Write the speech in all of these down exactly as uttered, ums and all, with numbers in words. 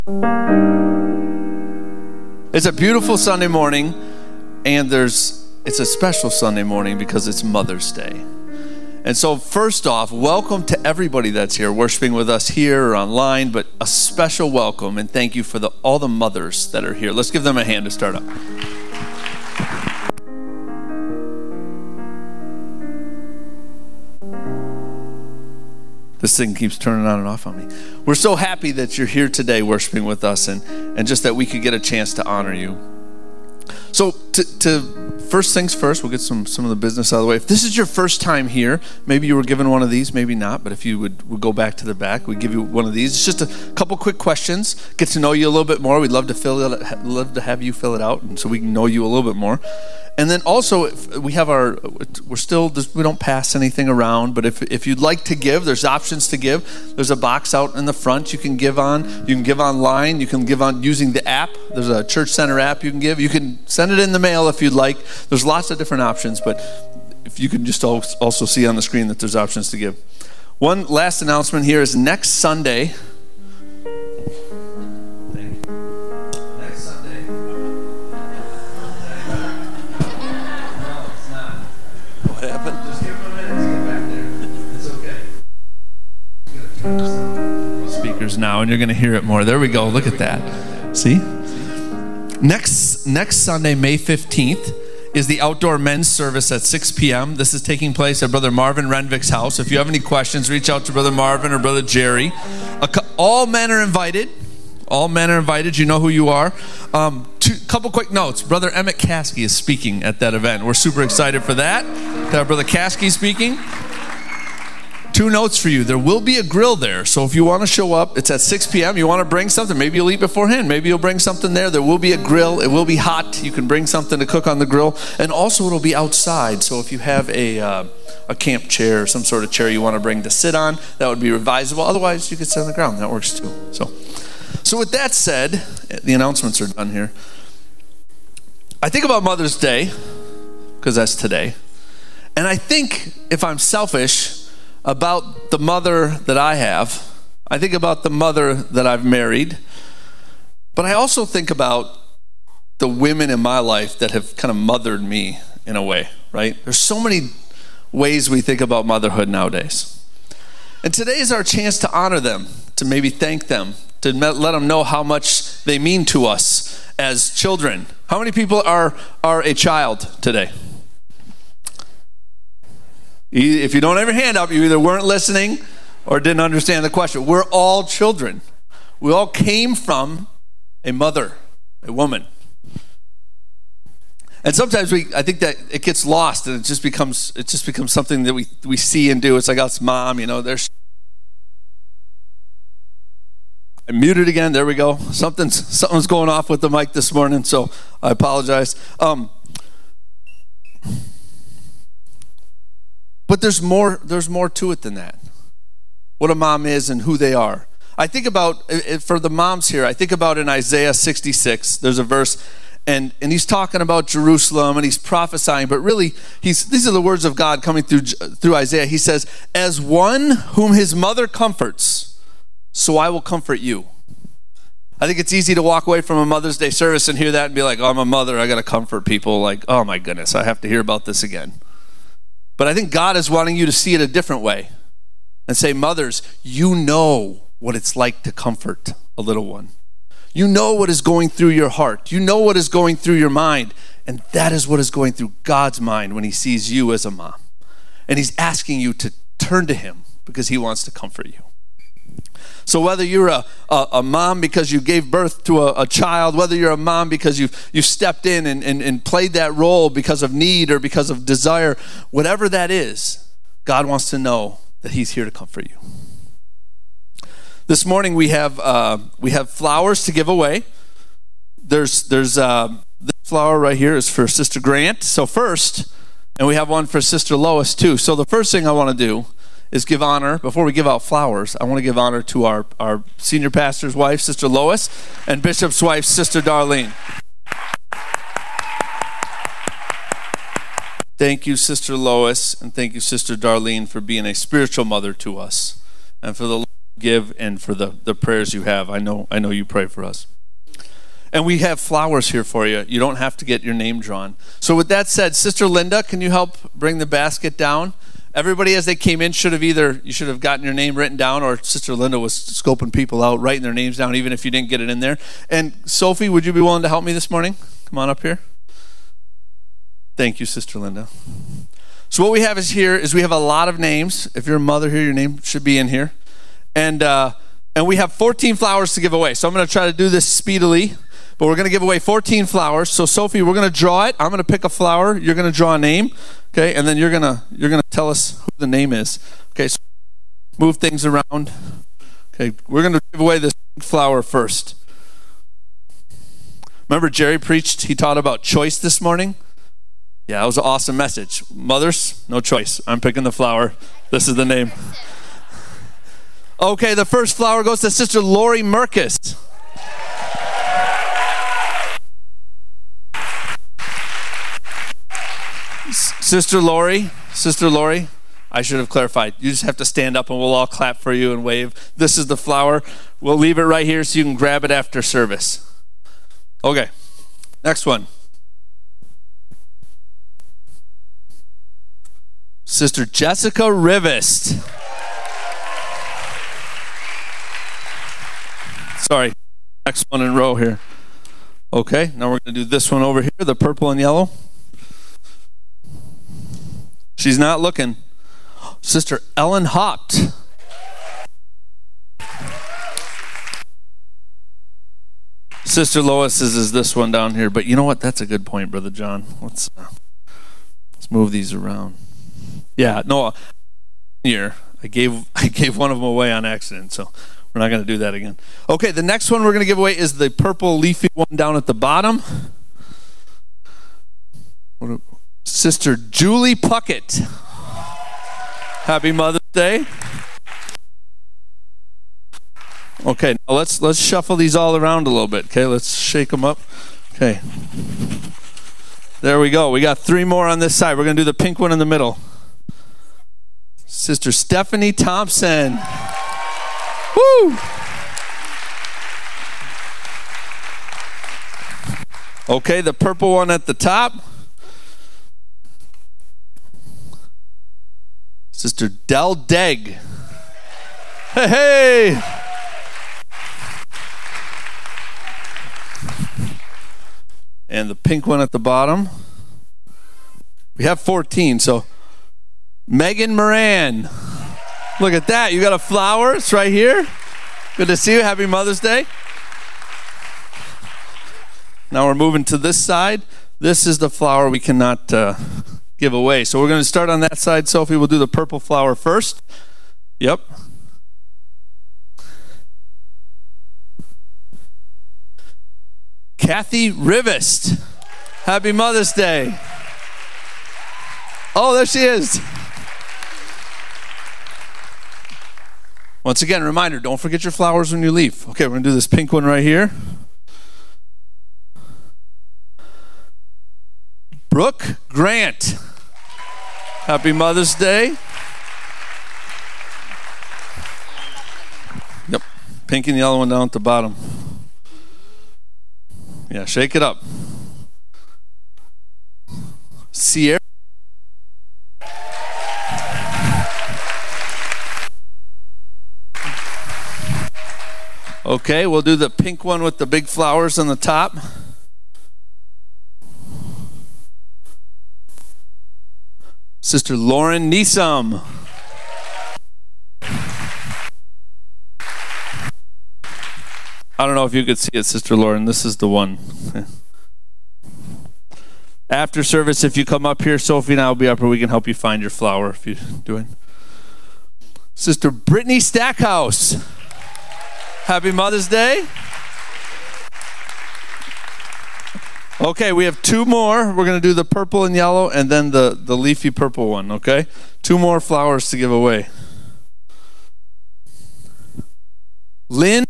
It's a beautiful Sunday morning, and there's it's a special Sunday morning because it's Mother's Day. And so first off, welcome to everybody that's here, worshiping with us here or online, but a special welcome and thank you for the all the mothers that are here. Let's give them a hand to start up. This thing keeps turning on and off on me. We're so happy that you're here today worshiping with us and, and just that we could get a chance to honor you. So to, to first things first, we'll get some, some of the business out of the way. If this is your first time here, maybe you were given one of these, maybe not, but if you would, would go back to the back, we'd give you one of these. It's just a couple quick questions, get to know you a little bit more. We'd love to fill it, love to have you fill it out and so we can know you a little bit more. And then also, if we have our, we're still, we don't pass anything around, but if if you'd like to give, there's options to give. There's a box out in the front you can give on. You can give online. You can give on using the app. There's a Church Center app you can give. You can send it in the mail if you'd like. There's lots of different options, but if you can just also see on the screen that there's options to give. One last announcement here is next Sunday, speakers now and you're going to hear it more. There we go. Look at that. See? Next next Sunday, May fifteenth, is the outdoor men's service at six p.m. This is taking place at Brother Marvin Renvick's house. If you have any questions, reach out to Brother Marvin or Brother Jerry. All men are invited. All men are invited. You know who you are. Um, two, couple quick notes. Brother Emmett Caskey is speaking at that event. We're super excited for that. To have Brother Caskey speaking. Two notes for you. There will be a grill there. So if you want to show up, it's at six p.m. You want to bring something. Maybe you'll eat beforehand. Maybe you'll bring something there. There will be a grill. It will be hot. You can bring something to cook on the grill. And also it'll be outside. So if you have a uh, a camp chair or some sort of chair you want to bring to sit on, that would be revisable. Otherwise, you could sit on the ground. That works too. So, so with that said, the announcements are done here. I think about Mother's Day, because that's today. And I think, if I'm selfish, about the mother that I have. I think about the mother that I've married. But I also think about the women in my life that have kind of mothered me in a way, right? There's so many ways we think about motherhood nowadays. And today is our chance to honor them, to maybe thank them, to let them know how much they mean to us as children. How many people are, are a child today? If you don't have your hand up, you either weren't listening or didn't understand the question. We're all children. We all came from a mother, a woman. And sometimes we, I think that it gets lost and it just becomes, it just becomes something that we, we see and do. It's like, oh, it's mom, you know, there's. I muted again. There we go. Something's, something's going off with the mic this morning, so I apologize. Um, But there's more, there's more to it than that. What a mom is and who they are. I think about, for the moms here, I think about in Isaiah sixty-six, there's a verse, and, and he's talking about Jerusalem, and he's prophesying, but really, he's these are the words of God coming through, through Isaiah. He says, as one whom his mother comforts, so I will comfort you. I think it's easy to walk away from a Mother's Day service and hear that and be like, oh, I'm a mother, I got to comfort people. Like, oh my goodness, I have to hear about this again. But I think God is wanting you to see it a different way and say, mothers, you know what it's like to comfort a little one. You know what is going through your heart. You know what is going through your mind. And that is what is going through God's mind when he sees you as a mom. And he's asking you to turn to him because he wants to comfort you. So whether you're a, a, a mom because you gave birth to a, a child, whether you're a mom because you've, you've stepped in and, and, and played that role because of need or because of desire, whatever that is, God wants to know that he's here to comfort you. This morning we have uh, we have flowers to give away. There's there's uh, this flower right here is for Sister Grant. So first, and we have one for Sister Lois too. So the first thing I want to do is give honor, before we give out flowers, I want to give honor to our, our senior pastor's wife, Sister Lois, and Bishop's wife, Sister Darlene. Thank you, Sister Lois, and thank you, Sister Darlene, for being a spiritual mother to us, and for the Lord give and for the, the prayers you have. I know I know you pray for us. And we have flowers here for you. You don't have to get your name drawn. So with that said, Sister Linda, can you help bring the basket down? Everybody as they came in should have either, you should have gotten your name written down, or Sister Linda was scoping people out, writing their names down, even if you didn't get it in there. And Sophie, would you be willing to help me this morning? Come on up here. Thank you, Sister Linda. So what we have is here is we have a lot of names. If you're a mother here, your name should be in here. And uh, and we have fourteen flowers to give away. So I'm going to try to do this speedily, but we're going to give away fourteen flowers. So Sophie, we're going to draw it. I'm going to pick a flower. You're going to draw a name. Okay, and then you're gonna you're gonna tell us who the name is. Okay, so move things around. Okay, we're gonna give away this flower first. Remember Jerry preached, he taught about choice this morning? Yeah, it was an awesome message. Mothers, no choice. I'm picking the flower. This is the name. Okay, the first flower goes to Sister Lori Merkis. Sister Lori, Sister Lori, I should have clarified. You just have to stand up and we'll all clap for you and wave. This is the flower. We'll leave it right here so you can grab it after service. Okay, next one. Sister Jessica Rivest. Sorry, next one in row here. Okay, now we're going to do this one over here, the purple and yellow. She's not looking. Sister Ellen Hopt. Sister Lois's is this one down here. But you know what? That's a good point, Brother John. Let's uh, let's move these around. Yeah, no. Here, I gave I gave one of them away on accident, so we're not going to do that again. Okay, the next one we're going to give away is the purple leafy one down at the bottom. What a, Sister Julie Puckett. Happy Mother's Day. Okay, now let's let's shuffle these all around a little bit. Okay, let's shake them up. Okay. There we go. We got three more on this side. We're going to do the pink one in the middle. Sister Stephanie Thompson. Woo! Okay, the purple one at the top. Sister Del Degg. Hey, hey! And the pink one at the bottom. We have fourteen, so Megan Moran. Look at that. You got a flower. It's right here. Good to see you. Happy Mother's Day. Now we're moving to this side. This is the flower we cannot uh, give away. So we're going to start on that side. Sophie, we'll do the purple flower first. Yep. Kathy Rivest. Happy Mother's Day. Oh, there she is. Once again, reminder, don't forget your flowers when you leave. Okay, we're going to do this pink one right here. Brooke Grant. Happy Mother's Day. Yep, pink and yellow one down at the bottom. Yeah, shake it up. Sierra. Okay, we'll do the pink one with the big flowers on the top. Sister Lauren Neesom. I don't know if you could see it, Sister Lauren. This is the one. After service, if you come up here, Sophie and I will be up here. We can help you find your flower if you're doing. Sister Brittany Stackhouse. Happy Mother's Day. Okay, we have two more. We're going to do the purple and yellow and then the, the leafy purple one, okay? Two more flowers to give away. Lynn.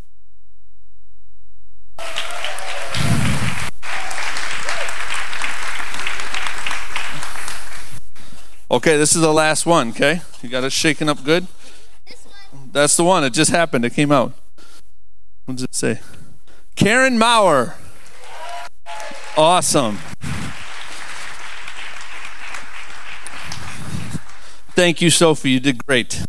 Okay, this is the last one, okay? You got it shaken up good? This one. That's the one. It just happened. It came out. What does it say? Karen Maurer. Awesome. Thank you, Sophie. You did great.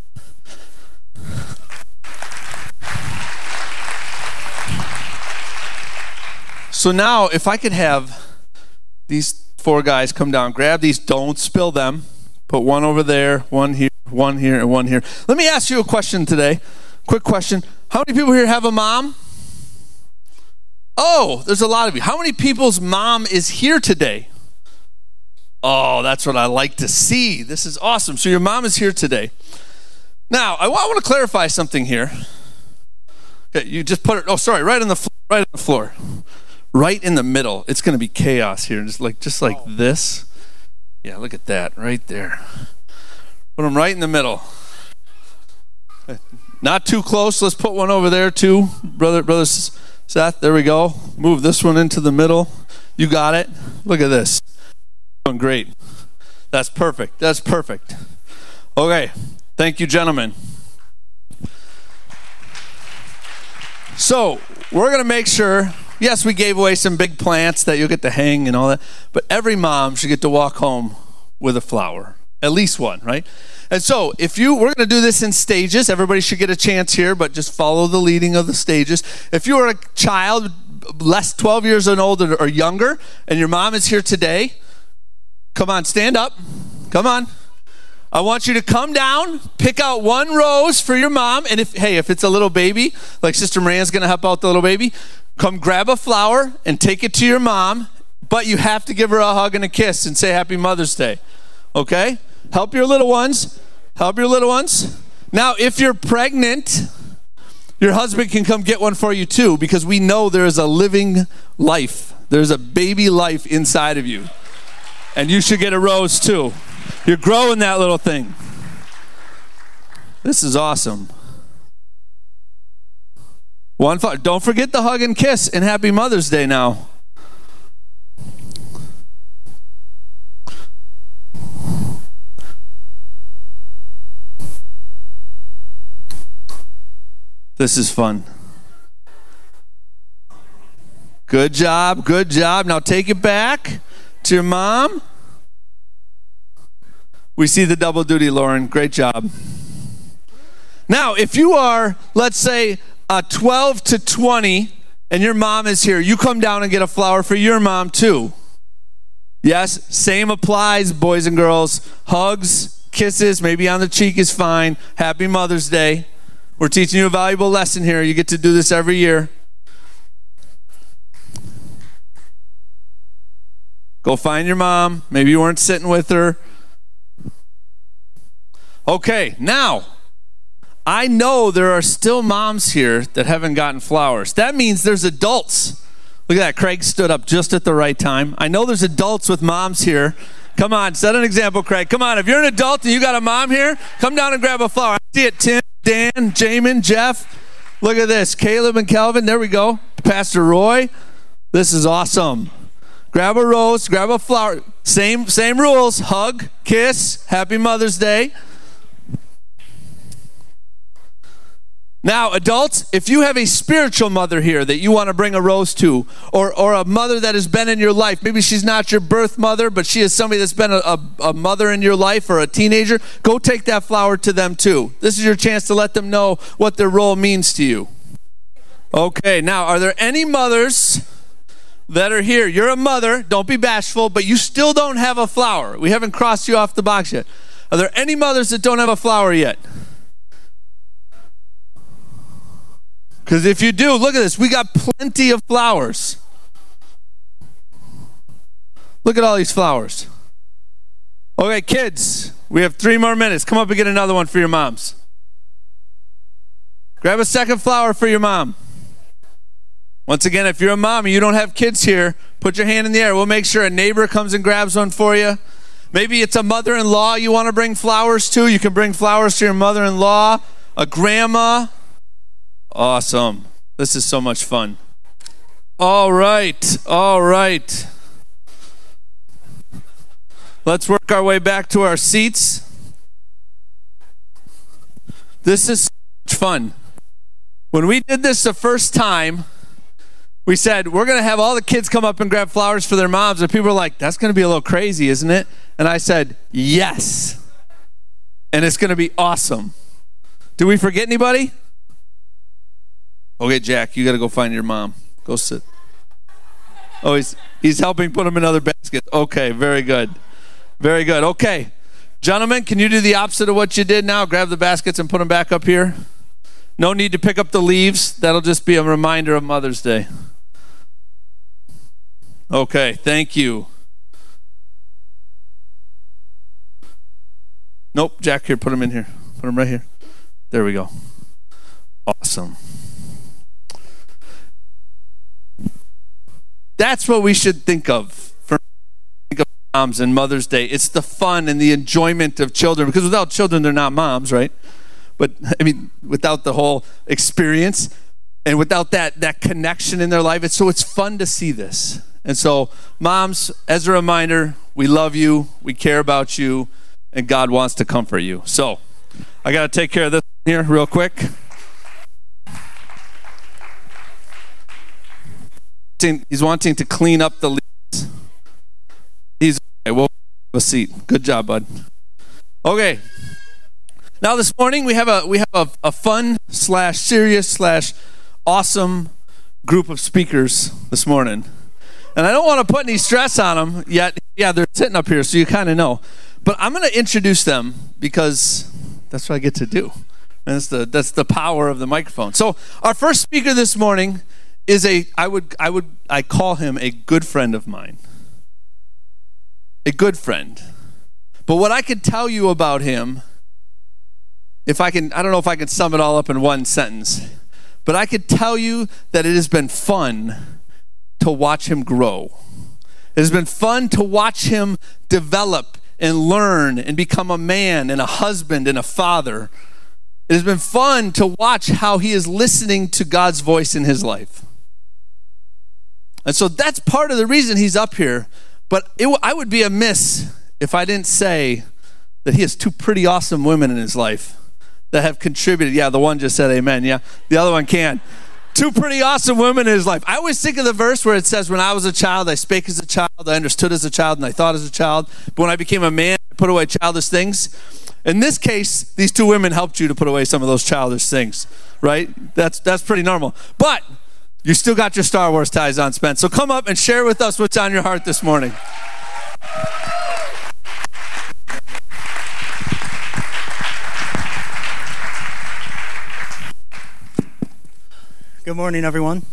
So now, if I could have these four guys come down, grab these, don't spill them. Put one over there, one here, one here, and one here. Let me ask you a question today. Quick question. How many people here have a mom? Oh, there's a lot of you. How many people's mom is here today? Oh, that's what I like to see. This is awesome. So your mom is here today. Now, I want to clarify something here. Okay, you just put it, oh, sorry, right on the floor, right on the floor. Right in the middle. It's going to be chaos here. Just like just like this. Yeah, look at that right there. Put them right in the middle. Not too close. Let's put one over there too. Brother, brother Seth, there we go. Move this one into the middle. You got it. Look at this. Doing great. That's perfect. That's perfect. Okay. Thank you, gentlemen. So, we're going to make sure, yes, we gave away some big plants that you'll get to hang and all that, but every mom should get to walk home with a flower. At least one, right? And so, if you, we're going to do this in stages. Everybody should get a chance here, but just follow the leading of the stages. If you are a child, less twelve years and older or younger, and your mom is here today, come on, stand up. Come on. I want you to come down, pick out one rose for your mom, and if, hey, if it's a little baby, like Sister Marianne's going to help out the little baby, come grab a flower and take it to your mom, but you have to give her a hug and a kiss and say Happy Mother's Day, okay? Help your little ones. Help your little ones. Now, if you're pregnant, your husband can come get one for you too, because we know there is a living life. There's a baby life inside of you, and you should get a rose too. You're growing that little thing. This is awesome. One, don't forget the hug and kiss, and Happy Mother's Day now. This is fun. Good job, good job. Now take it back to your mom. We see the double duty, Lauren. Great job. Now, if you are, let's say, uh, twelve to twenty, and your mom is here, you come down and get a flower for your mom, too. Yes, same applies, boys and girls. Hugs, kisses, maybe on the cheek is fine. Happy Mother's Day. We're teaching you a valuable lesson here. You get to do this every year. Go find your mom. Maybe you weren't sitting with her. Okay, now, I know there are still moms here that haven't gotten flowers. That means there's adults. Look at that. Craig stood up just at the right time. I know there's adults with moms here. Come on, set an example, Craig. Come on, if you're an adult and you got a mom here, come down and grab a flower. I see it, Tim, Dan, Jamin, Jeff. Look at this. Caleb and Calvin. There we go. Pastor Roy. This is awesome. Grab a rose, grab a flower. Same, same rules. Hug, kiss, Happy Mother's Day. Now, adults, if you have a spiritual mother here that you want to bring a rose to, or, or a mother that has been in your life, maybe she's not your birth mother, but she is somebody that's been a, a, a mother in your life or a teenager, go take that flower to them too. This is your chance to let them know what their role means to you. Okay, now, are there any mothers that are here? You're a mother, don't be bashful, but you still don't have a flower. We haven't crossed you off the box yet. Are there any mothers that don't have a flower yet? Because if you do, look at this. We got plenty of flowers. Look at all these flowers. Okay, kids, we have three more minutes. Come up and get another one for your moms. Grab a second flower for your mom. Once again, if you're a mom and you don't have kids here, put your hand in the air. We'll make sure a neighbor comes and grabs one for you. Maybe it's a mother-in-law you want to bring flowers to. You can bring flowers to your mother-in-law, a grandma. Awesome. This is so much fun. All right. All right. Let's work our way back to our seats. This is fun. When we did this the first time, we said, we're going to have all the kids come up and grab flowers for their moms. And people were like, that's going to be a little crazy, isn't it? And I said, yes. And it's going to be awesome. Did we forget anybody? Okay, Jack, you got to go find your mom. Go sit. Oh, he's he's helping put them in other baskets. Okay, very good. Very good. Okay. Gentlemen, can you do the opposite of what you did now? Grab the baskets and put them back up here. No need to pick up the leaves. That'll just be a reminder of Mother's Day. Okay, thank you. Nope, Jack, here, put them in here. Put them right here. There we go. Awesome. That's what we should think of for think of moms and Mother's Day. It's the fun and the enjoyment of children, because without children, they're not moms, right? But I mean, without the whole experience and without that that connection in their life, it's so it's fun to see this. And so, moms, as a reminder, we love you, we care about you, and God wants to comfort you. So, I got to take care of this here real quick. He's wanting to clean up the leaves. He's okay. We'll have a seat. Good job, bud. Okay. Now this morning we have a we have a, a fun slash serious slash awesome group of speakers this morning, and I don't want to put any stress on them yet. Yeah, they're sitting up here, so you kind of know. But I'm going to introduce them because that's what I get to do. And that's the that's the power of the microphone. So our first speaker this morning is a, I would, I would, I call him a good friend of mine. A good friend. But what I could tell you about him, if I can, I don't know if I can sum it all up in one sentence, but I could tell you that it has been fun to watch him grow. It has been fun to watch him develop and learn and become a man and a husband and a father. It has been fun to watch how he is listening to God's voice in his life. And so that's part of the reason he's up here. But it, I would be amiss if I didn't say that he has two pretty awesome women in his life that have contributed. Yeah, the one just said amen. Yeah, the other one can. Two pretty awesome women in his life. I always think of the verse where it says, when I was a child, I spake as a child, I understood as a child, and I thought as a child. But when I became a man, I put away childish things. In this case, these two women helped you to put away some of those childish things, right? That's that's pretty normal. But you still got your Star Wars ties on, Spence. So come up and share with us what's on your heart this morning. Good morning, everyone.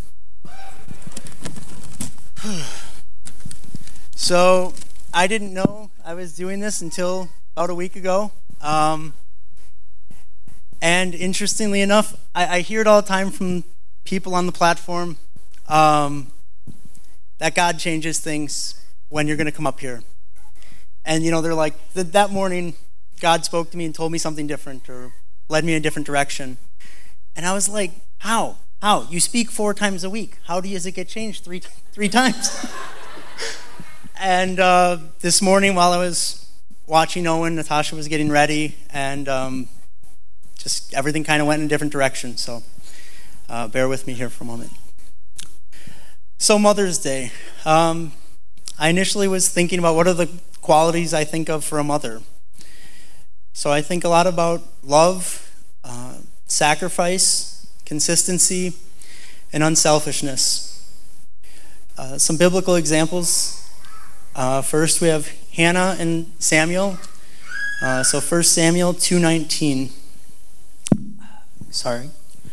So I didn't know I was doing this until about a week ago. Um, and interestingly enough, I, I hear it all the time from people on the platform, um, that God changes things when you're going to come up here. And, you know, they're like, th- that morning, God spoke to me and told me something different or led me in a different direction. And I was like, how? How? You speak four times a week. How does it get changed three three times? And uh, this morning while I was watching Owen, Natasha was getting ready, and um, just everything kind of went in a different direction. So uh, bear with me here for a moment. So Mother's Day. Um, I initially was thinking about what are the qualities I think of for a mother. So I think a lot about love, uh, sacrifice, consistency, and unselfishness. Uh, some biblical examples. Uh, first, we have Hannah and Samuel. Uh, so First Samuel two nineteen. Sorry.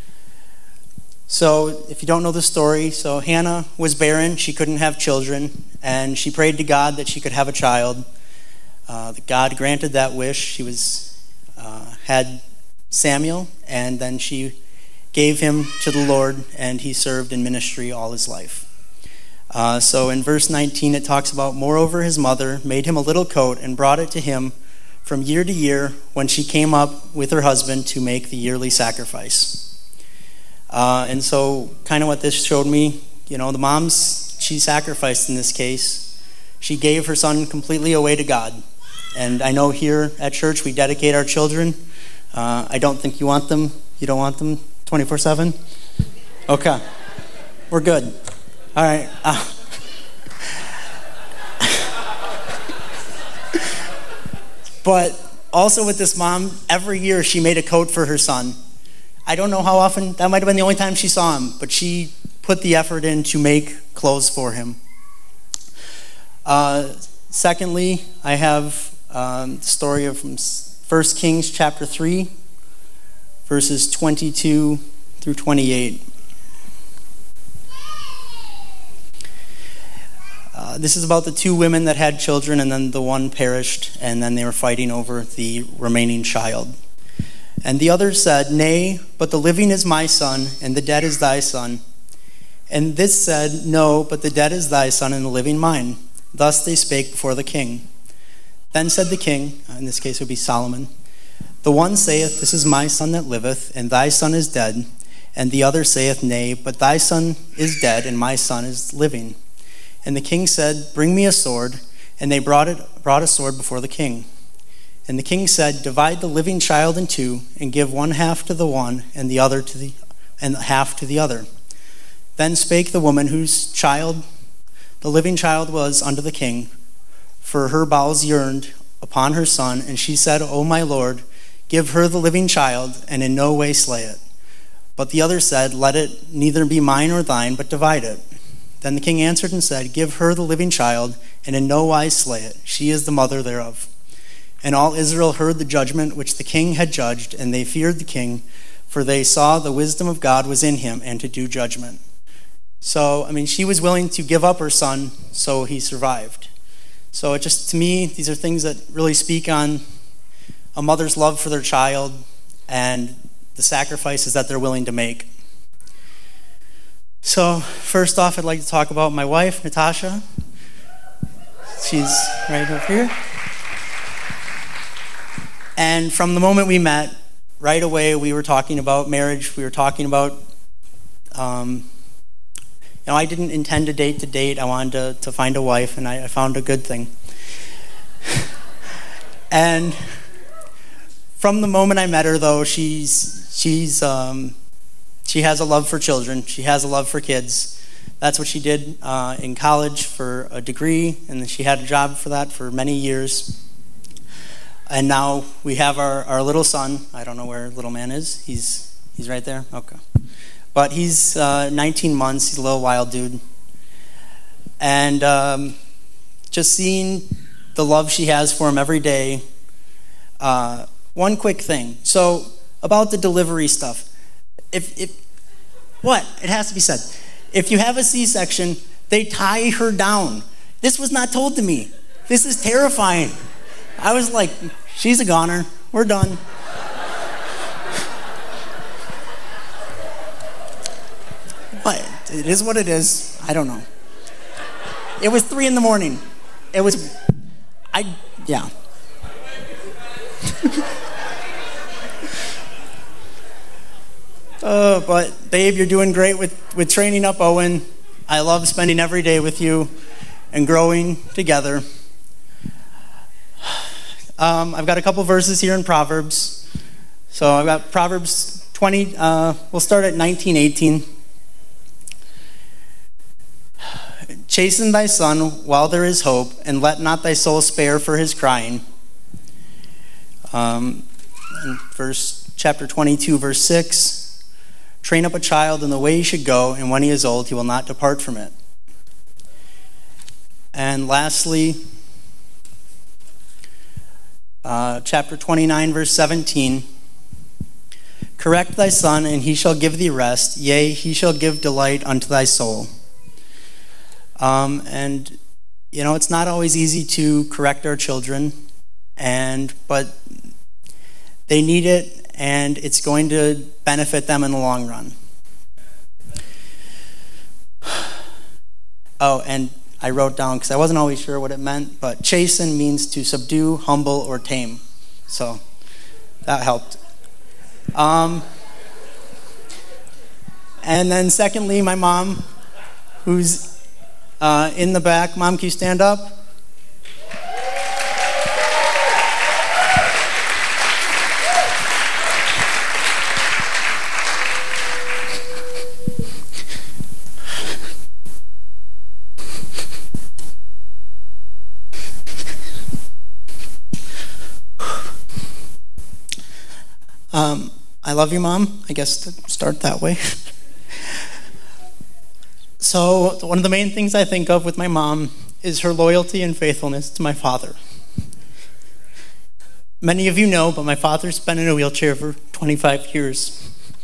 So if you don't know the story, so Hannah was barren. She couldn't have children, and she prayed to God that she could have a child. Uh, God granted that wish. She was uh, had Samuel, and then she gave him to the Lord, and he served in ministry all his life. Uh, so in verse nineteen, it talks about, moreover, his mother made him a little coat and brought it to him from year to year when she came up with her husband to make the yearly sacrifice. Uh, and so kind of what this showed me, you know, the mom's, she sacrificed in this case. She gave her son completely away to God. And I know here at church we dedicate our children. Uh, I don't think you want them You don't want them twenty-four seven? Okay. We're good. All right. Uh, but also with this mom, every year she made a coat for her son. I don't know how often. That might have been the only time she saw him, but she put the effort in to make clothes for him. Uh, secondly, I have um, the story of from First Kings chapter three, verses twenty-two through twenty-eight. Uh, this is about the two women that had children, and then the one perished, and then they were fighting over the remaining child. And the other said, "Nay, but the living is my son, and the dead is thy son." And this said, "No, but the dead is thy son, and the living mine." Thus they spake before the king. Then said the king, in this case it would be Solomon, "The one saith, This is my son that liveth, and thy son is dead. And the other saith, Nay, but thy son is dead, and my son is living." And the king said, "Bring me a sword." And they brought it, brought a sword before the king. And the king said, "Divide the living child in two, and give one half to the one, and the other to the and half to the other." Then spake the woman whose child the living child was unto the king, for her bowels yearned upon her son, and she said, "O my lord, give her the living child, and in no way slay it." But the other said, "Let it neither be mine nor thine, but divide it." Then the king answered and said, "Give her the living child, and in no wise slay it. She is the mother thereof." And all Israel heard the judgment which the king had judged, and they feared the king, for they saw the wisdom of God was in him, and to do judgment. So, I mean, she was willing to give up her son, so he survived. So it just, to me, these are things that really speak on a mother's love for their child and the sacrifices that they're willing to make. So, first off, I'd like to talk about my wife, Natasha. She's right over here. And from the moment we met, right away we were talking about marriage. We were talking about, um, you know, I didn't intend to date to date. I wanted to, to find a wife, and I, I found a good thing. And from the moment I met her, though, she's she's um, she has a love for children. She has a love for kids. That's what she did uh, in college for a degree, and then she had a job for that for many years. And now we have our, our little son. I don't know where little man is. He's he's right there? Okay. But he's uh, nineteen months. He's a little wild dude. And um, just seeing the love she has for him every day. Uh, one quick thing. So about the delivery stuff. If if what? It has to be said. If you have a C-section, they tie her down. This was not told to me. This is terrifying. I was like, she's a goner. We're done. But it is what it is. I don't know. It was three in the morning. It was, I, yeah. uh, but babe, you're doing great with, with training up Owen. I love spending every day with you and growing together. Um, I've got a couple verses here in Proverbs. So I've got Proverbs twenty, uh, we'll start at nineteen eighteen. Chasten thy son while there is hope, and let not thy soul spare for his crying. Um, verse chapter twenty-two, verse six. Train up a child in the way he should go, and when he is old, he will not depart from it. And lastly, uh, chapter twenty-nine, verse seventeen. Correct thy son, and he shall give thee rest. Yea, he shall give delight unto thy soul. Um, and, you know, it's not always easy to correct our children, and but they need it, and it's going to benefit them in the long run. Oh, and I wrote down, because I wasn't always sure what it meant, but chasten means to subdue, humble, or tame. So that helped. Um, and then secondly, my mom, who's uh, in the back. Mom, can you stand up? Um, I love you, Mom. I guess to start that way. So one of the main things I think of with my mom is her loyalty and faithfulness to my father. Many of you know, but my father's been in a wheelchair for twenty-five years.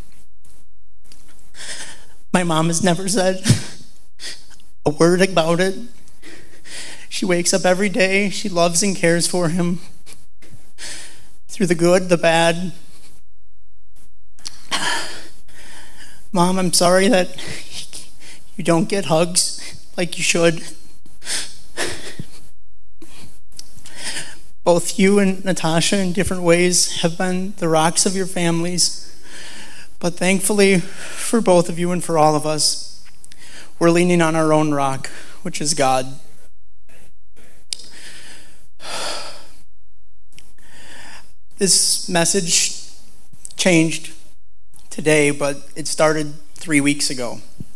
My mom has never said a word about it. She wakes up every day. She loves and cares for him through the good, the bad. Mom, I'm sorry that you don't get hugs like you should. Both you and Natasha in different ways have been the rocks of your families. But thankfully, for both of you and for all of us, we're leaning on our own rock, which is God. This message changed today, but it started three weeks ago.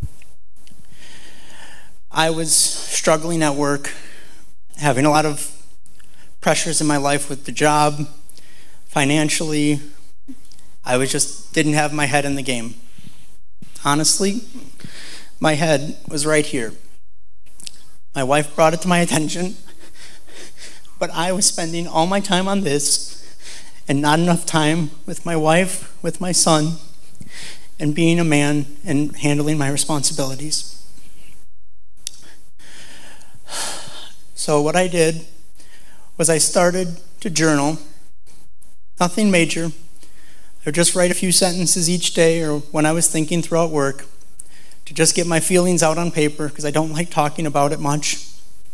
I was struggling at work, having a lot of pressures in my life with the job, financially. I was just didn't have my head in the game. Honestly, my head was right here. My wife brought it to my attention, but I was spending all my time on this and not enough time with my wife, with my son, and being a man and handling my responsibilities. So what I did was I started to journal. Nothing major. I would just write a few sentences each day or when I was thinking throughout work to just get my feelings out on paper because I don't like talking about it much.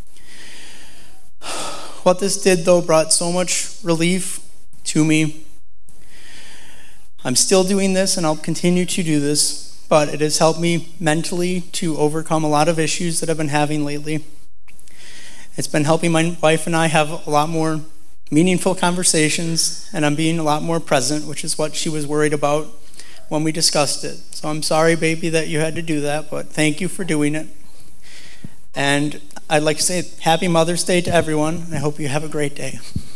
What this did, though, brought so much relief to me. I'm still doing this and I'll continue to do this, but it has helped me mentally to overcome a lot of issues that I've been having lately. It's been helping my wife and I have a lot more meaningful conversations, and I'm being a lot more present, which is what she was worried about when we discussed it. So I'm sorry, baby, that you had to do that, but thank you for doing it. And I'd like to say Happy Mother's Day to everyone, and I hope you have a great day.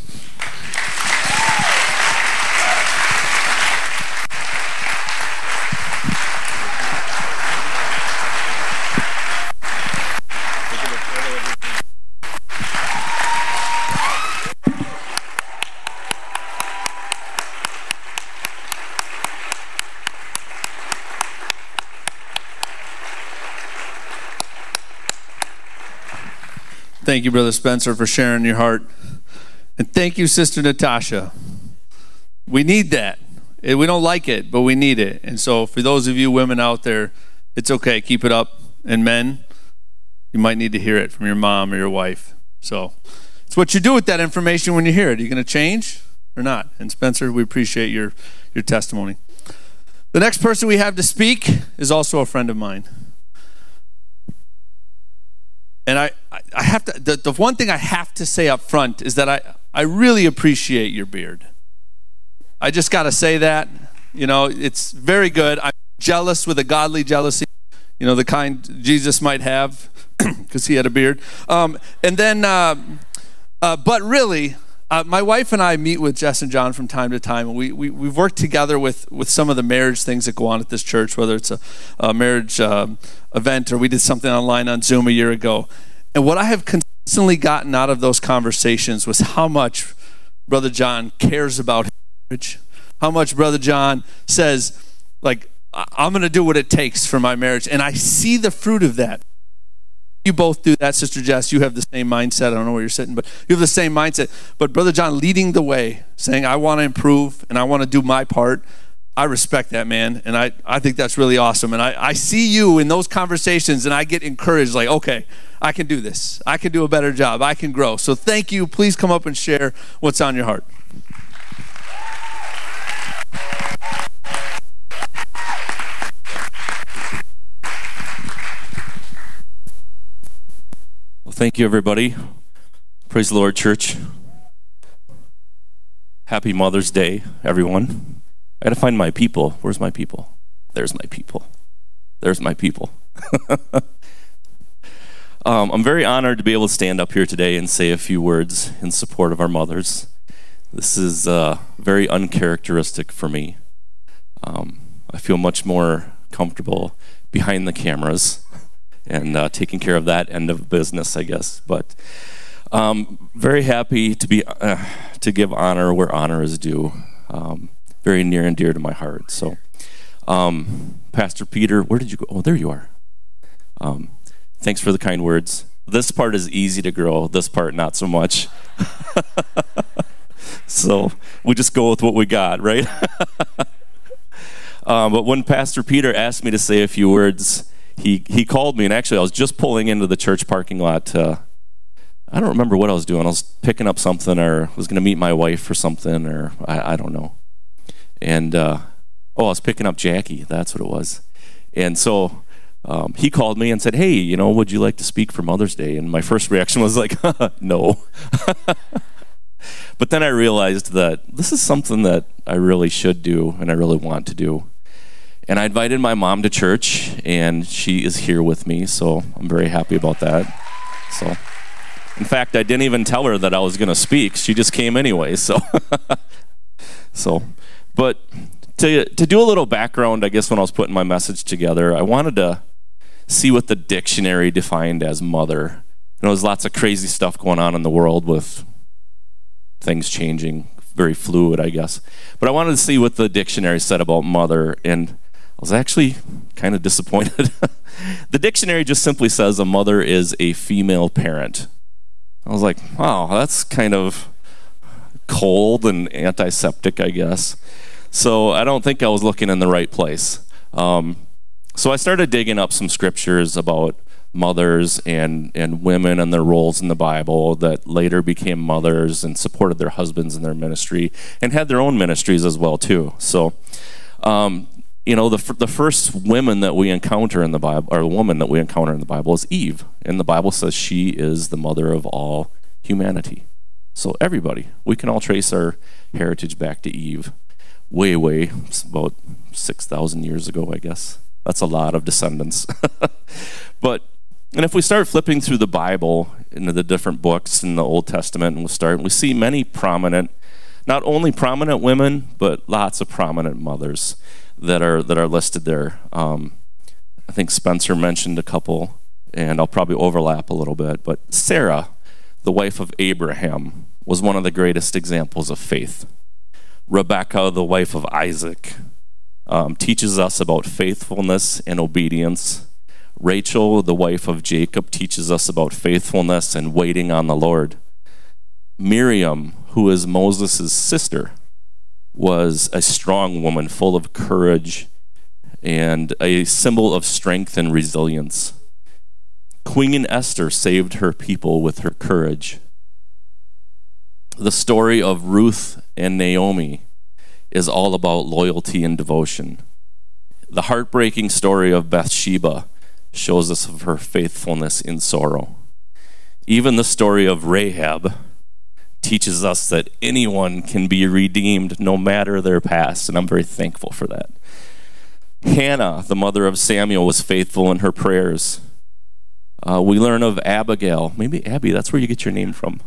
Thank you, Brother Spencer, for sharing your heart. And thank you, Sister Natasha. We need that. We don't like it, but we need it. And so for those of you women out there, it's okay. Keep it up. And men, you might need to hear it from your mom or your wife. So it's what you do with that information when you hear it. Are you going to change or not? And Spencer, we appreciate your, your testimony. The next person we have to speak is also a friend of mine. And I, I have to, the, the one thing I have to say up front is that I, I really appreciate your beard. I just got to say that. You know, it's very good. I'm jealous with a godly jealousy, you know, the kind Jesus might have because he had a beard. Um, and then, uh, uh, but really, uh, my wife and I meet with Jess and John from time to time. And we, we, we've worked together with, with some of the marriage things that go on at this church, whether it's a, a marriage um, event or we did something online on Zoom a year ago. And what I have consistently gotten out of those conversations was how much Brother John cares about marriage, how much Brother John says, like, I'm going to do what it takes for my marriage. And I see the fruit of that. You both do that, Sister Jess. You have the same mindset. I don't know where you're sitting, but you have the same mindset. But Brother John leading the way, saying, I want to improve and I want to do my part. I respect that, man. And I, I think that's really awesome. And I, I see you in those conversations and I get encouraged, like, okay, I can do this. I can do a better job. I can grow. So thank you. Please come up and share what's on your heart. Well, thank you, everybody. Praise the Lord, church. Happy Mother's Day, everyone. I got to find my people. Where's my people? There's my people. There's my people. um, I'm very honored to be able to stand up here today and say a few words in support of our mothers. This is uh, very uncharacteristic for me. Um, I feel much more comfortable behind the cameras and uh, taking care of that end of business, I guess. But um, very happy to be uh, to give honor where honor is due. Um, very near and dear to my heart. So, um, Pastor Peter, where did you go? Oh, there you are. Um, thanks for the kind words. This part is easy to grow. This part, not so much. So we just go with what we got, right? um, but when Pastor Peter asked me to say a few words, he he called me, and actually I was just pulling into the church parking lot. To, I don't remember what I was doing. I was picking up something, or was going to meet my wife for something, or I, I don't know. And uh, oh, I was picking up Jackie. That's what it was. And so um, he called me and said, "Hey, you know, would you like to speak for Mother's Day?" And my first reaction was like, "No." But then I realized that this is something that I really should do and I really want to do. And I invited my mom to church, and she is here with me, so I'm very happy about that. So, in fact, I didn't even tell her that I was going to speak. She just came anyway. So, so, but to to do a little background, I guess when I was putting my message together, I wanted to see what the dictionary defined as mother. You know, there's lots of crazy stuff going on in the world with things changing, very fluid, I guess. But I wanted to see what the dictionary said about mother, and I was actually kind of disappointed. The dictionary just simply says a mother is a female parent. I was like, wow, that's kind of cold and antiseptic, I guess. So I don't think I was looking in the right place. Um, so I started digging up some scriptures about mothers and, and women and their roles in the Bible that later became mothers and supported their husbands in their ministry and had their own ministries as well too. So, um, you know, the the first women that we encounter in the Bible, or the woman that we encounter in the Bible, is Eve, and the Bible says she is the mother of all humanity. So everybody, we can all trace our heritage back to Eve, way, way, about six thousand years ago, I guess. That's a lot of descendants. But and if we start flipping through the Bible into the different books in the Old Testament, and we'll start, we see many prominent, not only prominent women, but lots of prominent mothers that are that are listed there. Um, I think Spencer mentioned a couple, and I'll probably overlap a little bit. But Sarah, the wife of Abraham, was one of the greatest examples of faith. Rebecca, the wife of Isaac, um, teaches us about faithfulness and obedience. Rachel, the wife of Jacob, teaches us about faithfulness and waiting on the Lord. Miriam, who is Moses' sister, was a strong woman full of courage and a symbol of strength and resilience. Queen Esther saved her people with her courage. The story of Ruth and Naomi is all about loyalty and devotion. The heartbreaking story of Bathsheba shows us of her faithfulness in sorrow. Even the story of Rahab teaches us that anyone can be redeemed no matter their past, and I'm very thankful for that. Hannah, the mother of Samuel, was faithful in her prayers. Uh, we learn of Abigail. Maybe Abby, that's where you get your name from.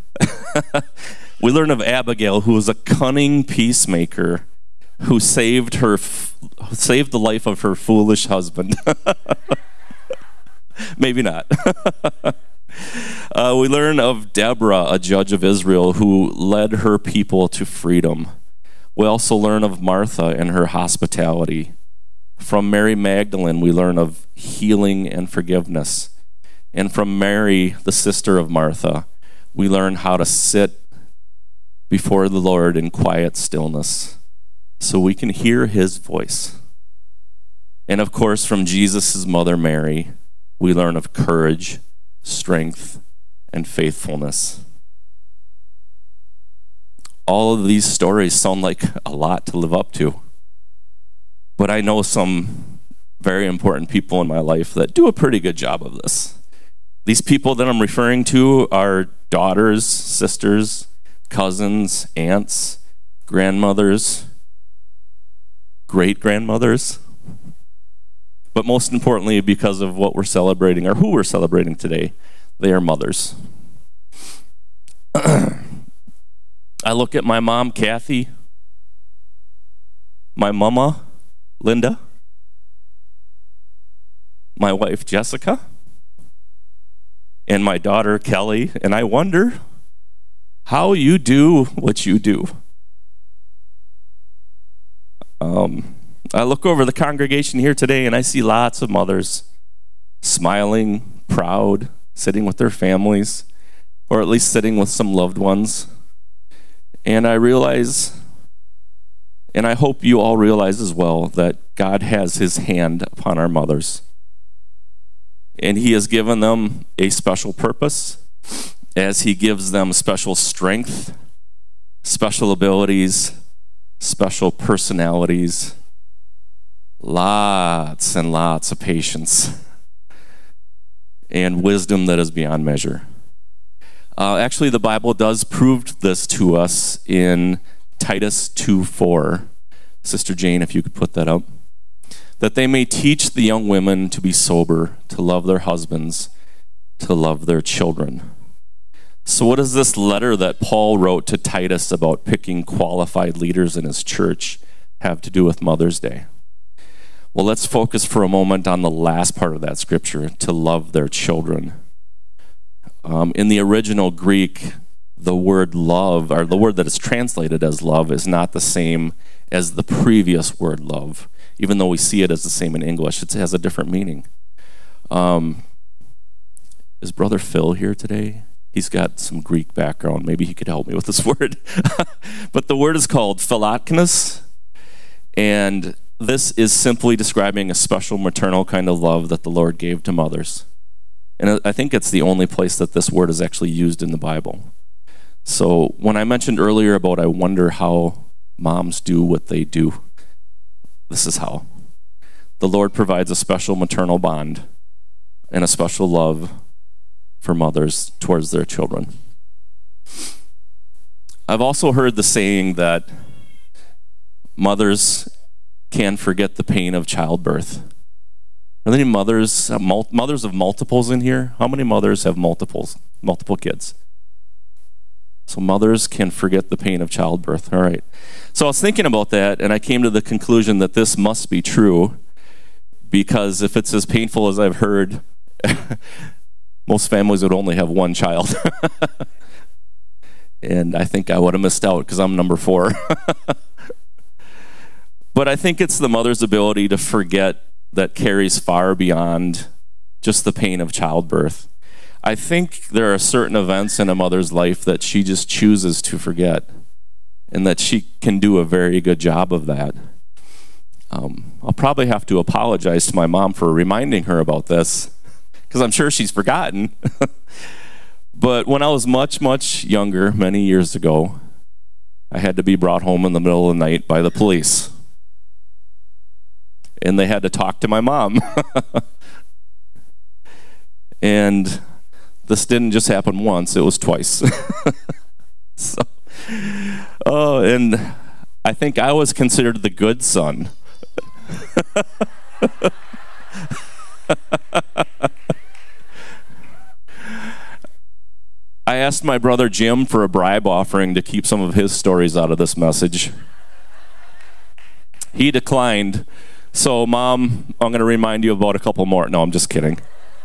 We learn of Abigail, who was a cunning peacemaker who saved her, saved the life of her foolish husband. Maybe not. uh, we learn of Deborah, a judge of Israel, who led her people to freedom. We also learn of Martha and her hospitality. From Mary Magdalene, we learn of healing and forgiveness. And from Mary, the sister of Martha, we learn how to sit before the Lord in quiet stillness so we can hear his voice. And of course, from Jesus' mother Mary, we learn of courage, strength, and faithfulness. All of these stories sound like a lot to live up to. But I know some very important people in my life that do a pretty good job of this. These people that I'm referring to are daughters, sisters, cousins, aunts, grandmothers, great-grandmothers. But most importantly, because of what we're celebrating, or who we're celebrating today, they are mothers. I look at my mom, Kathy, my mama, Linda, my wife, Jessica, and my daughter, Kelly, and I wonder how you do what you do. Um, I look over the congregation here today and I see lots of mothers smiling, proud, sitting with their families, or at least sitting with some loved ones. And I realize, and I hope you all realize as well, that God has his hand upon our mothers. And he has given them a special purpose as he gives them special strength, special abilities, special personalities, lots and lots of patience, and wisdom that is beyond measure. Uh, actually, the Bible does prove this to us in Titus two four. Sister Jane, if you could put that up. That they may teach the young women to be sober, to love their husbands, to love their children. So what does this letter that Paul wrote to Titus about picking qualified leaders in his church have to do with Mother's Day? Well, let's focus for a moment on the last part of that scripture, to love their children. Um, in the original Greek, the word love, or the word that is translated as love, is not the same as the previous word love. Even though we see it as the same in English, it has a different meaning. Um, is Brother Phil here today? He's got some Greek background. Maybe he could help me with this word. But the word is called philoknes, and this is simply describing a special maternal kind of love that the Lord gave to mothers. And I think it's the only place that this word is actually used in the Bible. So when I mentioned earlier about I wonder how moms do what they do, this is how. The Lord provides a special maternal bond and a special love for mothers towards their children. I've also heard the saying that mothers can forget the pain of childbirth. Are there any mothers, mothers of multiples in here? How many mothers have multiples, multiple kids? So mothers can forget the pain of childbirth. All right. So I was thinking about that, and I came to the conclusion that this must be true, because if it's as painful as I've heard, most families would only have one child. And I think I would have missed out because I'm number four. But I think it's the mother's ability to forget that carries far beyond just the pain of childbirth. I think there are certain events in a mother's life that she just chooses to forget, and that she can do a very good job of that. Um, I'll probably have to apologize to my mom for reminding her about this, because I'm sure she's forgotten. But when I was much, much younger, many years ago, I had to be brought home in the middle of the night by the police. And they had to talk to my mom. And this didn't just happen once, it was twice. So, oh, and I think I was considered the good son. I asked my brother Jim for a bribe offering to keep some of his stories out of this message. He declined. So, Mom, I'm going to remind you about a couple more. No, I'm just kidding.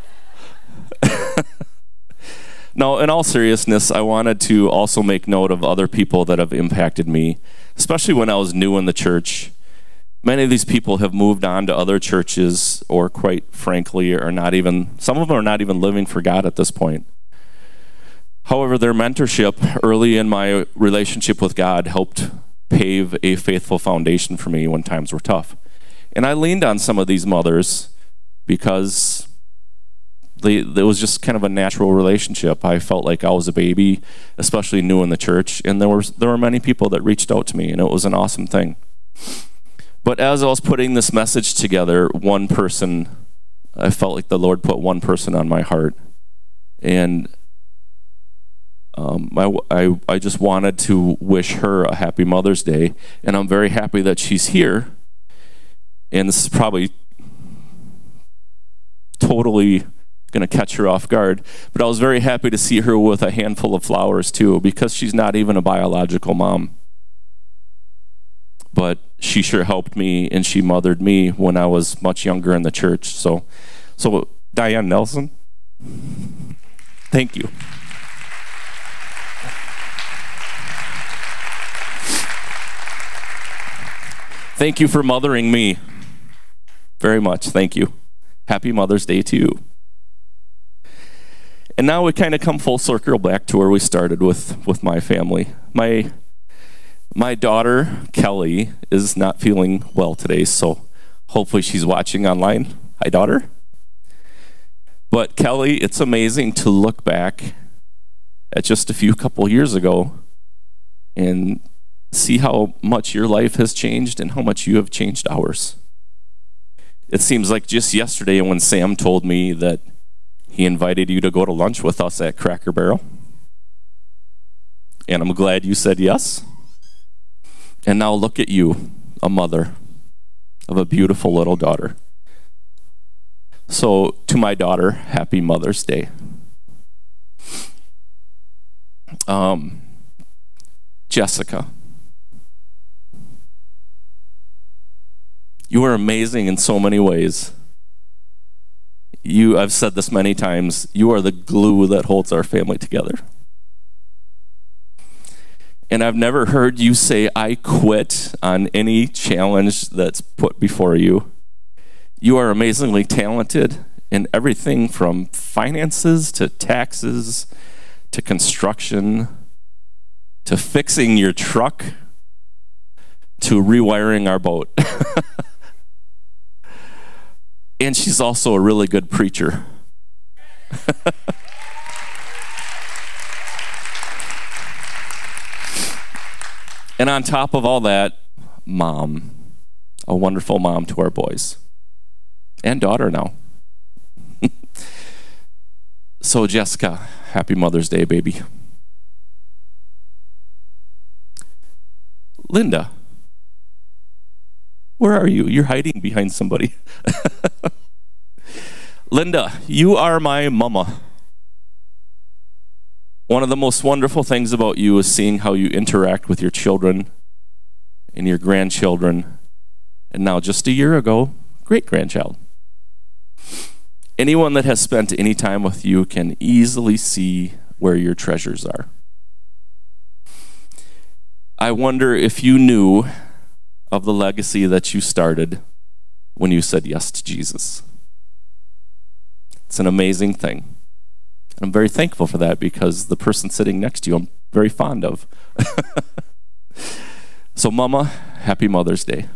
No, in all seriousness, I wanted to also make note of other people that have impacted me, especially when I was new in the church. Many of these people have moved on to other churches, or quite frankly, are not even, some of them are not even living for God at this point. However, their mentorship early in my relationship with God helped pave a faithful foundation for me when times were tough. And I leaned on some of these mothers because they, it was just kind of a natural relationship. I felt like I was a baby, especially new in the church, and there were, there were many people that reached out to me, and it was an awesome thing. But as I was putting this message together, one person, I felt like the Lord put one person on my heart. And um, I, I, I just wanted to wish her a happy Mother's Day. And I'm very happy that she's here. And this is probably totally going to catch her off guard. But I was very happy to see her with a handful of flowers too, because she's not even a biological mom. But she sure helped me, and she mothered me when I was much younger in the church. So, so Diane Nelson, thank you. Thank you for mothering me very much. Thank you. Happy Mother's Day to you. And now we kind of come full circle back to where we started with, with my family. My my daughter, Kelly, is not feeling well today, so hopefully she's watching online. Hi, daughter. But Kelly, it's amazing to look back at just a few couple years ago and see how much your life has changed and how much you have changed ours. It seems like just yesterday when Sam told me that he invited you to go to lunch with us at Cracker Barrel. And I'm glad you said yes. And now look at you, a mother of a beautiful little daughter. So to my daughter, happy Mother's Day. Um, Jessica, you are amazing in so many ways. You, I've said this many times, you are the glue that holds our family together. And I've never heard you say, I quit on any challenge that's put before you. You are amazingly talented in everything from finances to taxes to construction to fixing your truck to rewiring our boat. And she's also a really good preacher. And on top of all that, mom, a wonderful mom to our boys. And daughter now. So Jessica, happy Mother's Day, baby. Linda, where are you? You're hiding behind somebody. Linda, you are my mama. One of the most wonderful things about you is seeing how you interact with your children and your grandchildren, and now just a year ago, great-grandchild. Anyone that has spent any time with you can easily see where your treasures are. I wonder if you knew of the legacy that you started when you said yes to Jesus. It's an amazing thing. I'm very thankful for that because the person sitting next to you I'm very fond of. So Mama, happy Mother's Day.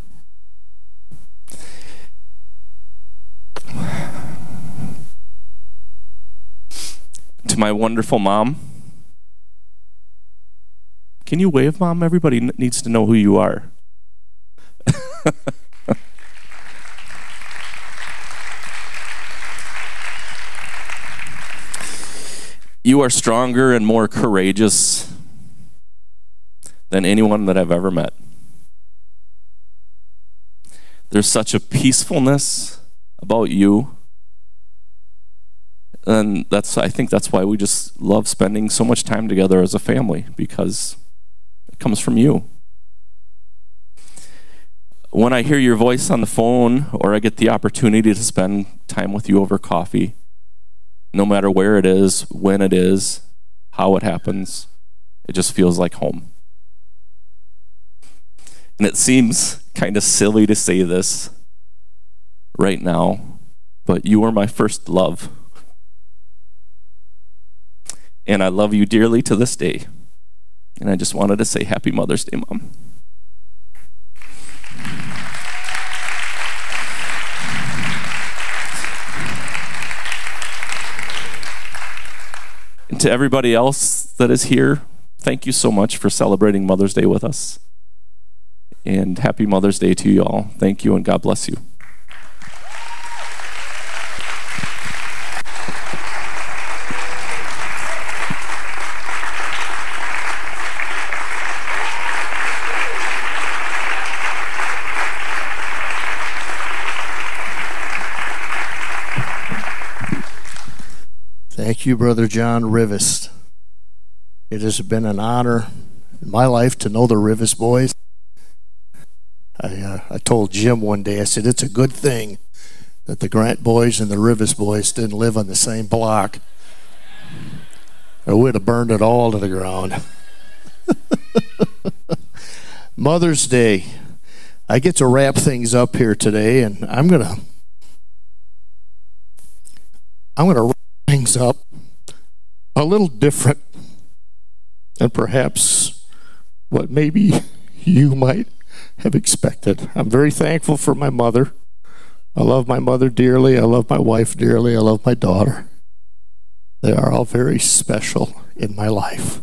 To my wonderful mom, can you wave, Mom? Everybody needs to know who you are. You are stronger and more courageous than anyone that I've ever met. There's such a peacefulness about you. And that's, I think that's why we just love spending so much time together as a family, because it comes from you. When I hear your voice on the phone or I get the opportunity to spend time with you over coffee, no matter where it is, when it is, how it happens, it just feels like home. And it seems kind of silly to say this right now, but you are my first love. And I love you dearly to this day. And I just wanted to say Happy Mother's Day, Mom. And to everybody else that is here, thank you so much for celebrating Mother's Day with us. And happy Mother's Day to you all. Thank you and God bless you. you, Brother John Rivas. It has been an honor in my life to know the Rivas boys. I, uh, I told Jim one day, I said, it's a good thing that the Grant boys and the Rivas boys didn't live on the same block, or we'd have burned it all to the ground. Mother's Day. I get to wrap things up here today, and I'm gonna I'm gonna wrap things up a little different than perhaps what maybe you might have expected. I'm very thankful for my mother. I love my mother dearly. I love my wife dearly. I love my daughter. They are all very special in my life.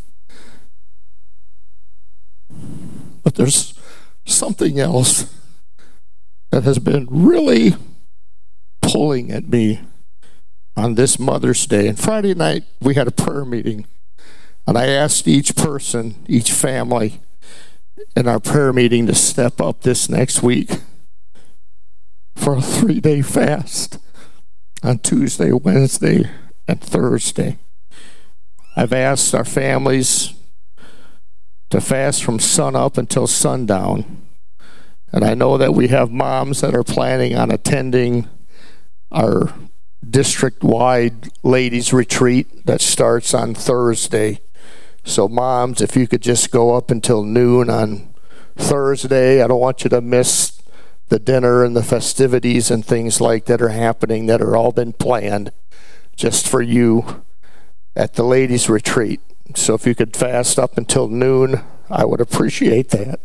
But there's something else that has been really pulling at me on this Mother's Day. And Friday night, we had a prayer meeting, and I asked each person, each family in our prayer meeting to step up this next week for a three-day fast on Tuesday, Wednesday, and Thursday. I've asked our families to fast from sun up until sundown. And I know that we have moms that are planning on attending our district-wide ladies retreat that starts on Thursday. So moms, if you could just go up until noon on Thursday, I don't want you to miss the dinner and the festivities and things like that are happening that are all been planned just for you at the ladies retreat. So if you could fast up until noon, I would appreciate that.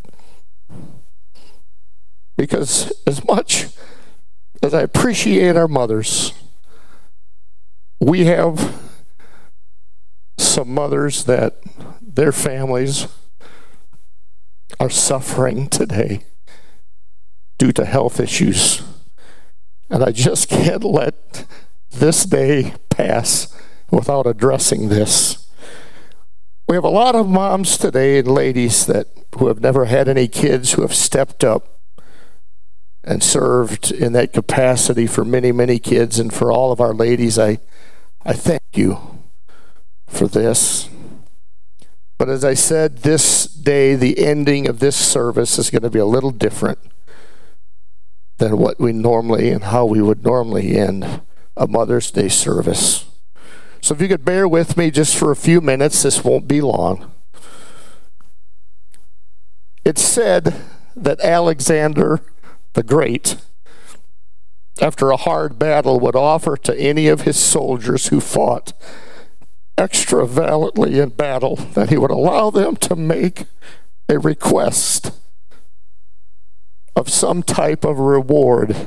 Because as much as I appreciate our mothers, we have some mothers that their families are suffering today due to health issues. And I just can't let this day pass without addressing this. We have a lot of moms today and ladies that who have never had any kids who have stepped up and served in that capacity for many, many kids. And for all of our ladies, I, I thank you for this. But as I said, this day, the ending of this service is going to be a little different than what we normally and how we would normally end a Mother's Day service. So if you could bear with me just for a few minutes, this won't be long. It's said that Alexander the Great, after a hard battle, would offer to any of his soldiers who fought extra valiantly in battle that he would allow them to make a request of some type of reward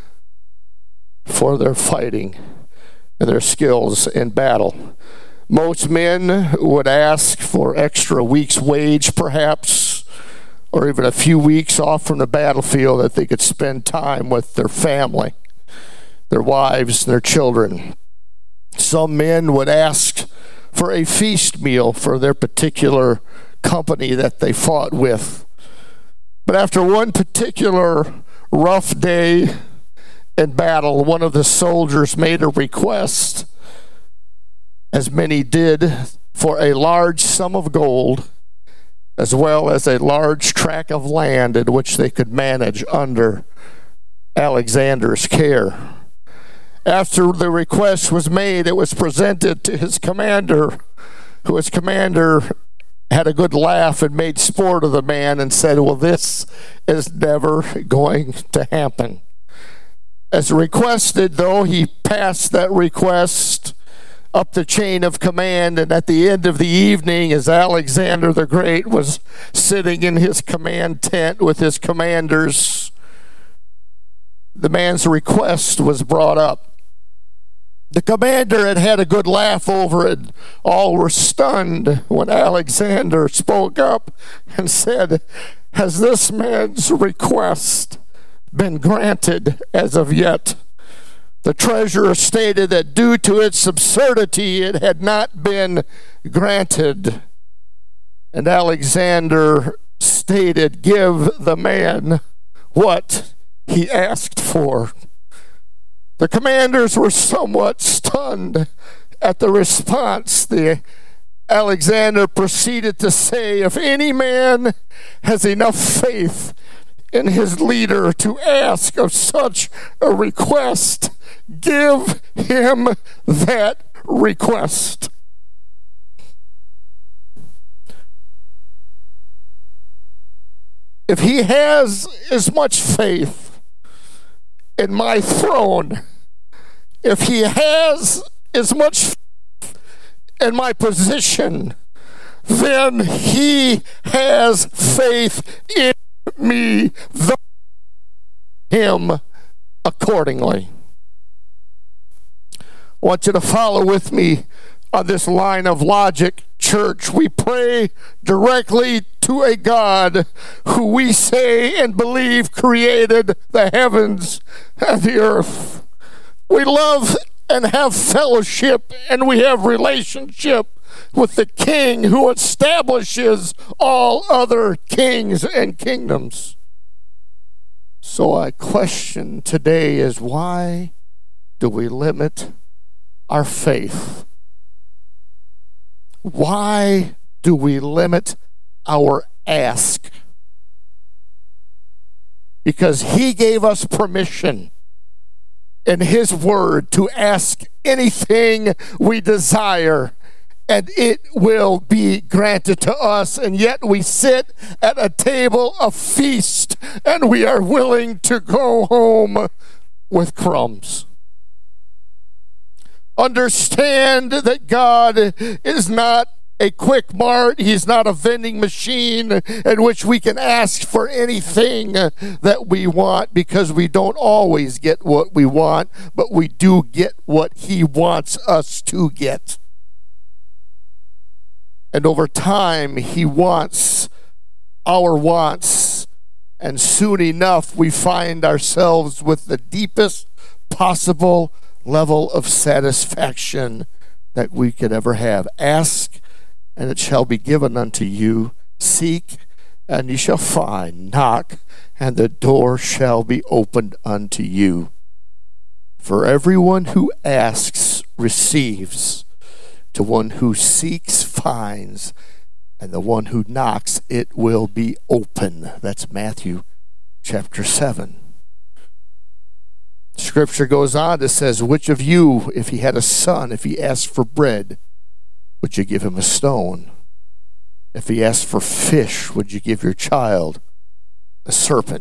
for their fighting and their skills in battle. Most men would ask for extra week's wage, perhaps, or even a few weeks off from the battlefield that they could spend time with their family, their wives, and their children. Some men would ask for a feast meal for their particular company that they fought with. But after one particular rough day in battle, one of the soldiers made a request, as many did, for a large sum of gold, as well as a large tract of land in which they could manage under Alexander's care. After the request was made, it was presented to his commander, who his commander had a good laugh and made sport of the man and said, well, this is never going to happen. As requested, though, he passed that request up the chain of command, and at the end of the evening, as Alexander the Great was sitting in his command tent with his commanders, the man's request was brought up. The commander had had a good laugh over it. All were stunned when Alexander spoke up and said, has this man's request been granted as of yet? The treasurer stated that due to its absurdity, it had not been granted. And Alexander stated, give the man what he asked for. The commanders were somewhat stunned At the response, the Alexander proceeded to say, if any man has enough faith in his leader to ask of such a request, give him that request. If he has as much faith in my throne, if he has as much faith in my position, then he has faith in me, the him accordingly. I want you to follow with me on this line of logic, church. We pray directly to a God who we say and believe created the heavens and the earth. We love and have fellowship, and we have relationship with the King who establishes all other kings and kingdoms. So our question today is, why do we limit our faith? Why do we limit our ask? Because he gave us permission in his word to ask anything we desire, and it will be granted to us. And yet we sit at a table of feast, and we are willing to go home with crumbs. Understand that God is not a quick mart. He's not a vending machine in which we can ask for anything that we want, because we don't always get what we want, but we do get what he wants us to get. And over time, he wants our wants, and soon enough we find ourselves with the deepest possible level of satisfaction that we could ever have. Ask, and it shall be given unto you. Seek, and ye shall find. Knock, and the door shall be opened unto you. For everyone who asks receives. To one who seeks finds. And the one who knocks, it will be open. That's Matthew chapter seven. Scripture goes on, it says, which of you, if he had a son, if he asked for bread, would you give him a stone? If he asked for fish, would you give your child a serpent?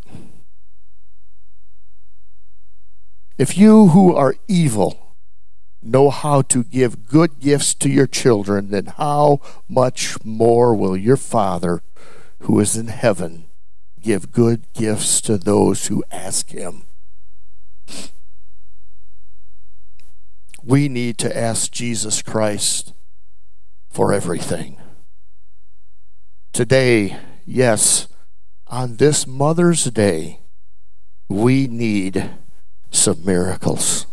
If you who are evil know how to give good gifts to your children, then how much more will your Father who is in heaven give good gifts to those who ask him? We need to ask Jesus Christ for everything. Today, yes, on this Mother's Day, we need some miracles.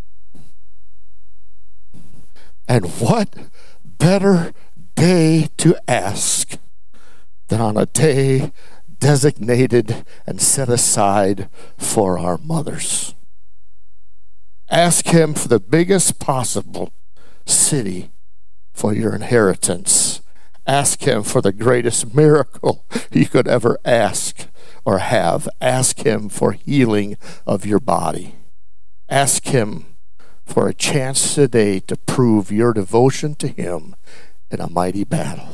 And what better day to ask than on a day designated and set aside for our mothers? Ask him for the biggest possible city for your inheritance. Ask him for the greatest miracle you could ever ask or have. Ask him for healing of your body. Ask him for a chance today to prove your devotion to him in a mighty battle.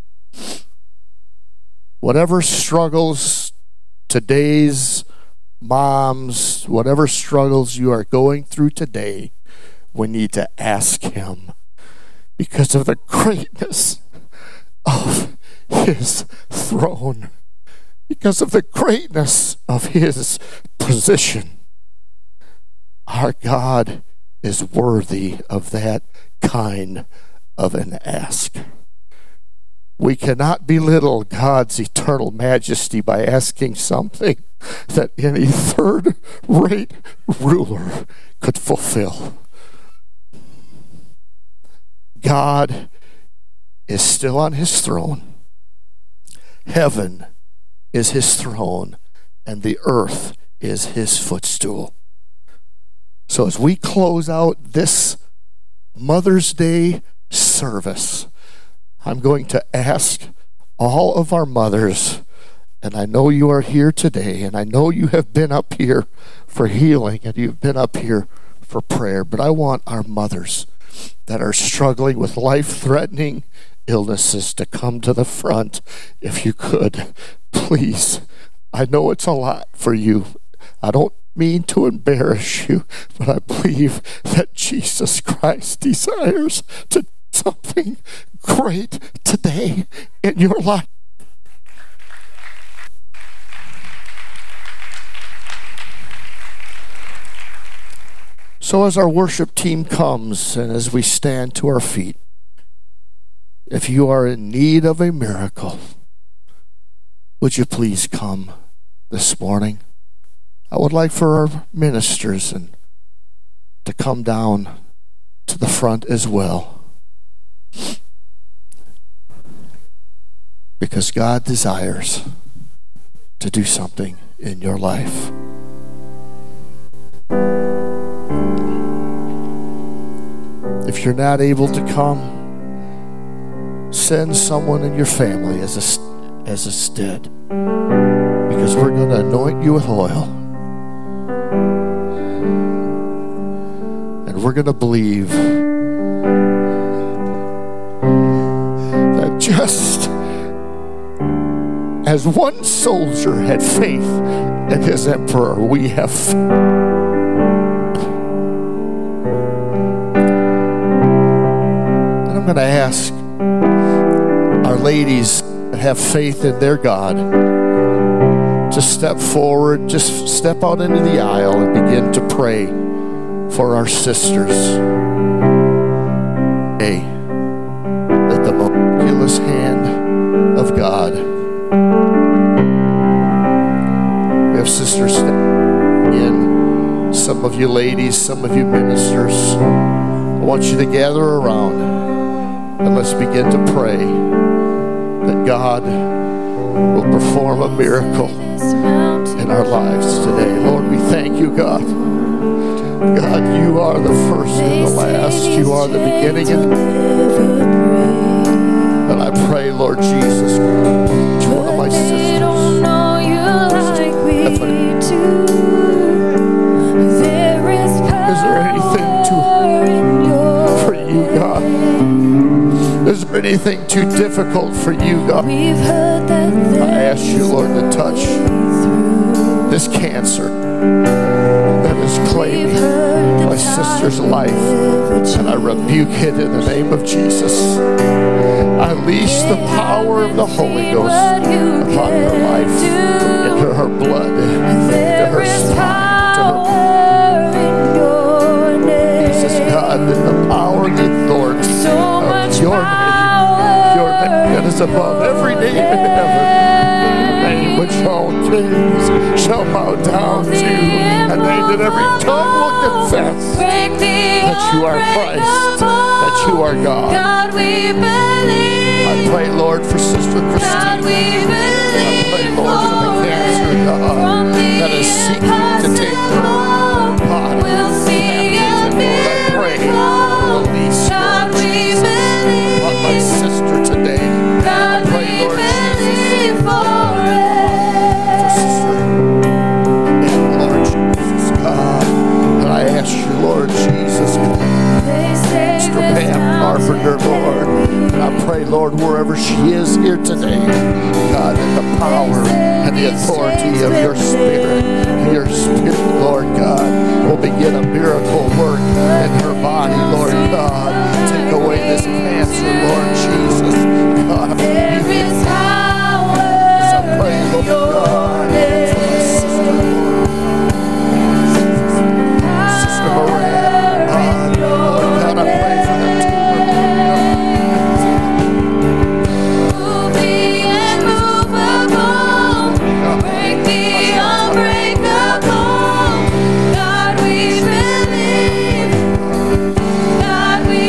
Whatever struggles today's moms, whatever struggles you are going through today, we need to ask him, because of the greatness of his throne, because of the greatness of his position. Our God is worthy of that kind of an ask. We cannot belittle God's eternal majesty by asking something that any third-rate ruler could fulfill. God is still on his throne. Heaven is his throne, and the earth is his footstool. So as we close out this Mother's Day service, I'm going to ask all of our mothers, and I know you are here today, and I know you have been up here for healing, and you've been up here for prayer, but I want our mothers that are struggling with life-threatening illnesses to come to the front. If you could, please. I know it's a lot for you. I don't mean to embarrass you, but I believe that Jesus Christ desires to do something great today in your life. So as our worship team comes and as we stand to our feet, if you are in need of a miracle, would you please come this morning? I would like for our ministers and to come down to the front as well, because God desires to do something in your life. If you're not able to come, send someone in your family as a, as a stead, because we're going to anoint you with oil. And we're going to believe that just as one soldier had faith in his emperor, we have faith. I'm going to ask our ladies that have faith in their God to step forward, just step out into the aisle and begin to pray for our sisters. Hey, that the miraculous hand of God. We have sisters in, some of you ladies, some of you ministers. I want you to gather around. And let's begin to pray that God will perform a miracle in our lives today. Lord, we thank you, God. God, you are the first and the last. You are the beginning and the end. And I pray, Lord Jesus, each one of my sisters. Is there anything too for you, God? Is there anything too difficult for you, God? I ask you, Lord, to touch this cancer that is claiming my sister's life, and I rebuke it in the name of Jesus. I unleash the power of the Holy Ghost upon her life, into her blood, into her spine, to her Jesus, God, in the power and the authority of your name, your name that is above every name in heaven, the name which all kings shall bow down to, and they that every tongue will confess that you are Christ, that you are God. I pray, Lord, for Sister Christine. I pray, Lord, for the cancer, God, that is seeking to take her body. And Lord, I pray, release your Jesus upon my sister today. I pray, Lord Jesus, for Sister and Lord Jesus, God. And I ask you, Lord Jesus, Sister Pam Carpenter, Lord. And I pray, Lord, wherever she is here today, God, that the power and the authority of your Spirit, your Spirit, Lord God, will begin a miracle work in her body, Lord God. Take away this cancer, Lord Jesus. God, there is power. As I pray, Lord God, for my sister, Lord. Sister Moran, God, Lord God, I pray for that tumor, Lord God. Break the unbreakable. God, we believe. God, we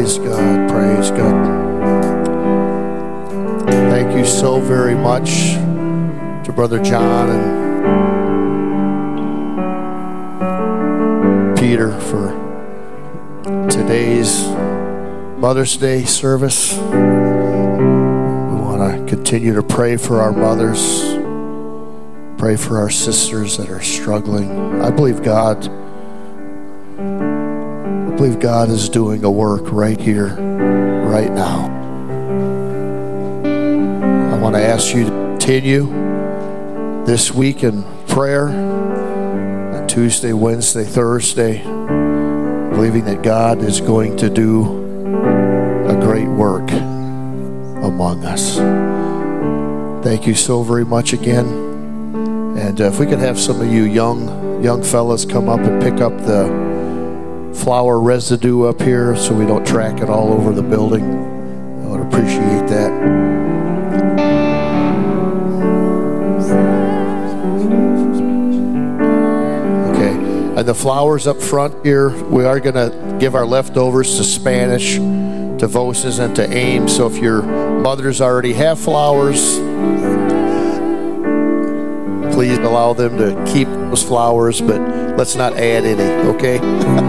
Praise God. Praise God. Thank you so very much to Brother John and Peter for today's Mother's Day service. We want to continue to pray for our mothers, pray for our sisters that are struggling. I believe God, I believe God is doing a work right here, right now. I want to ask you to continue this week in prayer on Tuesday, Wednesday, Thursday, believing that God is going to do a great work among us. Thank you so very much again. And uh, if we could have some of you young young fellas come up and pick up the flour residue up here so we don't track it all over the building, I would appreciate that. Okay, and the flowers up front here, we are going to give our leftovers to Spanish, to Voces, and to Ames. So if your mothers already have flowers, please allow them to keep those flowers, but let's not add any, okay?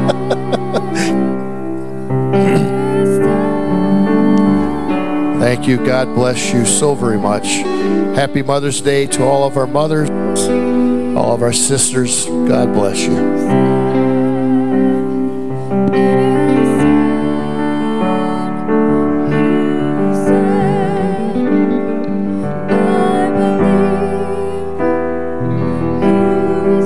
Thank you. God bless you so very much. Happy Mother's Day to all of our mothers, all of our sisters. God bless you. I